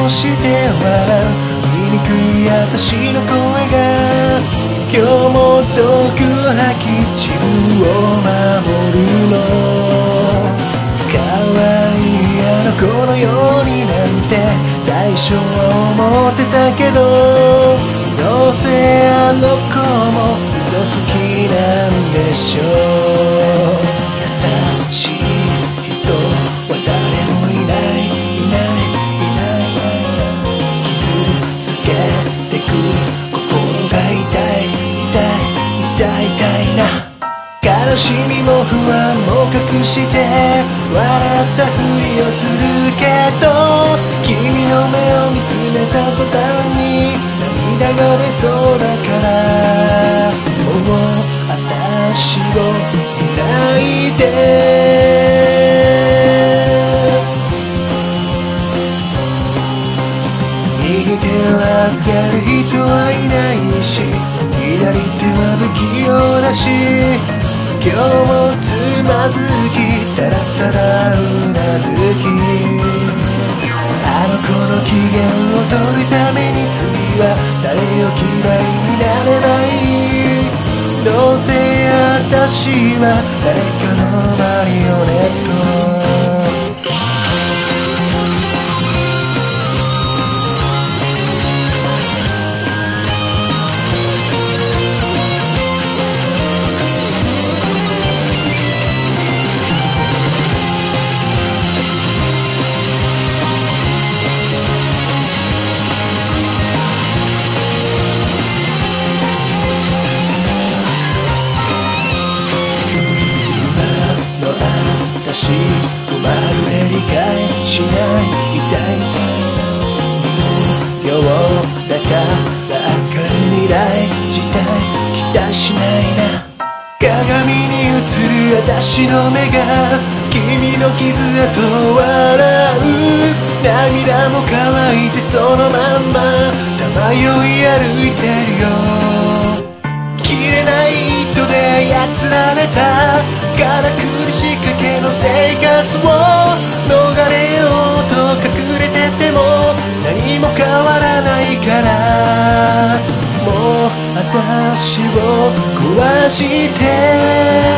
して笑う醜い私の声が今日も毒吐き自分を守るの可愛いあの子のようになんて最初は思ってたけどどうせあの子も嘘つきなんでしょう優しい人は誰もいないいないいない傷つけてく心が痛い痛いな悲しみも不安も隠して笑ったふりをするけど君の目を見つめた途端に涙が出そうだからもう私をいないで右手を預ける人はいないし左手は不器用だし今日もつまずきただただうなずきあの子の機嫌を取るために次は誰を嫌いになればいいどうせ私は誰かのマリオネット私をまるで理解しない痛いようだから明るい未来自体期待しないな鏡に映る私の目が君の傷跡を笑う涙も乾いてそのまんまさまよい歩いてるよ切れない糸で操られたからくり仕掛けの生活を逃れようと隠れてても何も変わらないからもう私を壊して